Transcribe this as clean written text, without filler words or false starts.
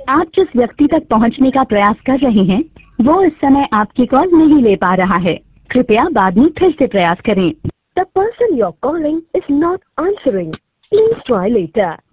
आप जिस व्यक्ति तक पहुंचने का प्रयास कर रहे हैं वो इस समय आपकी कॉल नहीं ले पा रहा है। कृपया बाद में फिर से प्रयास करें। The person you're calling is not answering. Please try later.